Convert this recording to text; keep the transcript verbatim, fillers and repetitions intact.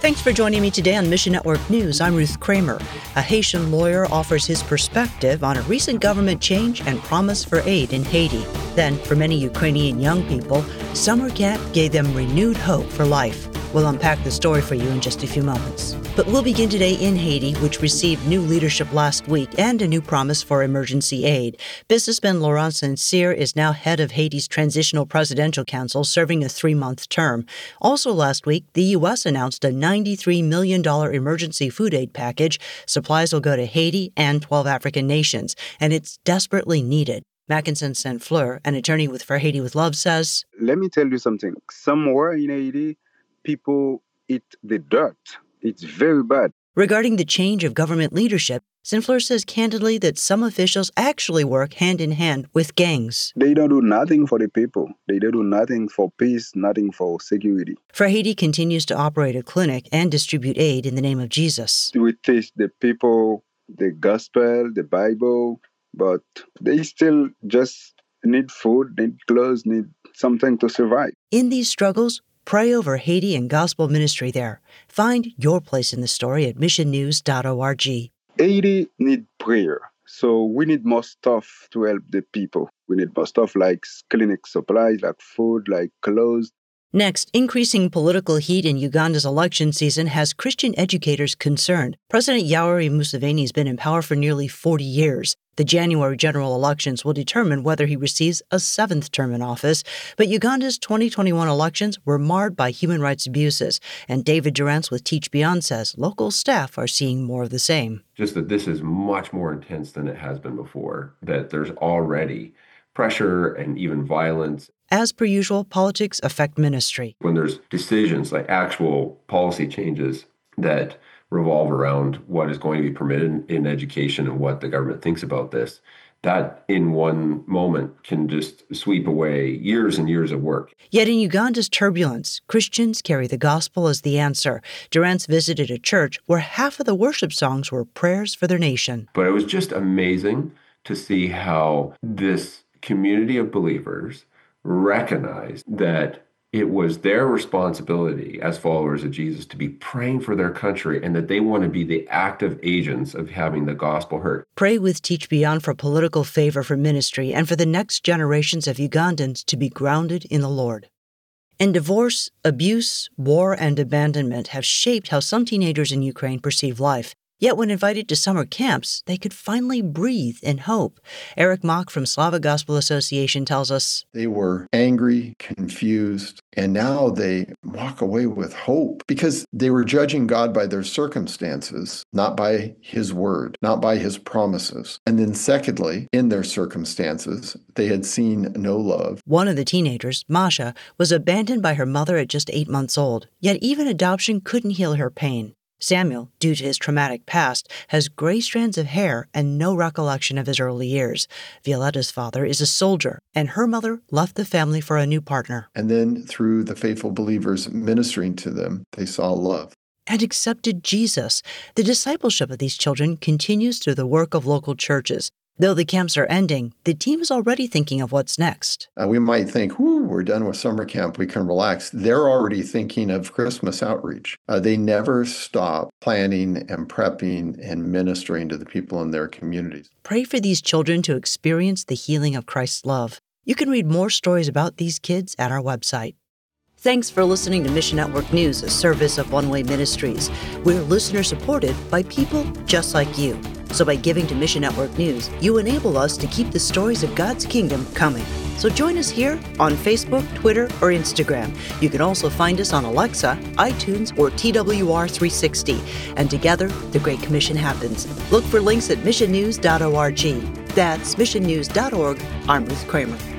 Thanks for joining me today on Mission Network News. I'm Ruth Kramer. A Haitian lawyer offers his perspective on a recent government change and promise for aid in Haiti. Then, for many Ukrainian young people, summer camp gave them renewed hope for life. We'll unpack the story for you in just a few moments. But we'll begin today in Haiti, which received new leadership last week and a new promise for emergency aid. Businessman Laurent Sincere is now head of Haiti's Transitional Presidential Council, serving a three-month term. Also last week, the U S announced a ninety-three million dollars emergency food aid package. Supplies will go to Haiti and twelve African nations, and it's desperately needed. Mackinson Saint-Fleur, an attorney with For Haiti with Love, says, Let me tell you something. Somewhere in Haiti, people eat the dirt. It's very bad. Regarding the change of government leadership, Saint-Fleur says candidly that some officials actually work hand-in-hand with gangs. They don't do nothing for the people. They don't do nothing for peace, nothing for security. For Haiti continues to operate a clinic and distribute aid in the name of Jesus. We teach the people the gospel, the Bible, but they still just need food, need clothes, need something to survive. In these struggles, pray over Haiti and gospel ministry there. Find your place in the story at mission news dot org. Haiti need prayer, so we need more stuff to help the people. We need more stuff like clinic supplies, like food, like clothes. Next, increasing political heat in Uganda's election season has Christian educators concerned. President Yoweri Museveni has been in power for nearly forty years. The January general elections will determine whether he receives a seventh term in office. But Uganda's twenty twenty-one elections were marred by human rights abuses. And David Durance with Teach Beyond says local staff are seeing more of the same. Just that this is much more intense than it has been before, that there's already pressure and even violence. As per usual, politics affect ministry. When there's decisions like actual policy changes that revolve around what is going to be permitted in education and what the government thinks about this, that in one moment can just sweep away years and years of work. Yet in Uganda's turbulence, Christians carry the gospel as the answer. Durance visited a church where half of the worship songs were prayers for their nation. But it was just amazing to see how this community of believers recognized that it was their responsibility as followers of Jesus to be praying for their country and that they want to be the active agents of having the gospel heard. Pray with Teach Beyond for political favor for ministry and for the next generations of Ugandans to be grounded in the Lord. And divorce, abuse, war, and abandonment have shaped how some teenagers in Ukraine perceive life. Yet when invited to summer camps, they could finally breathe in hope. Eric Mock from Slavic Gospel Association tells us, they were angry, confused, and now they walk away with hope because they were judging God by their circumstances, not by His word, not by His promises. And then secondly, in their circumstances, they had seen no love. One of the teenagers, Masha, was abandoned by her mother at just eight months old. Yet even adoption couldn't heal her pain. Samuel, due to his traumatic past, has gray strands of hair and no recollection of his early years. Violetta's father is a soldier, and her mother left the family for a new partner. And then through the faithful believers ministering to them, they saw love. And accepted Jesus. The discipleship of these children continues through the work of local churches. Though the camps are ending, the team is already thinking of what's next. Uh, we might think, whoo, we're done with summer camp, we can relax. They're already thinking of Christmas outreach. Uh, they never stop planning and prepping and ministering to the people in their communities. Pray for these children to experience the healing of Christ's love. You can read more stories about these kids at our website. Thanks for listening to Mission Network News, a service of One Way Ministries. We're listener-supported by people just like you. So by giving to Mission Network News, you enable us to keep the stories of God's kingdom coming. So join us here on Facebook, Twitter, or Instagram. You can also find us on Alexa, iTunes, or T W R three sixty. And together, the Great Commission happens. Look for links at mission news dot org. That's mission news dot org. I'm Ruth Kramer.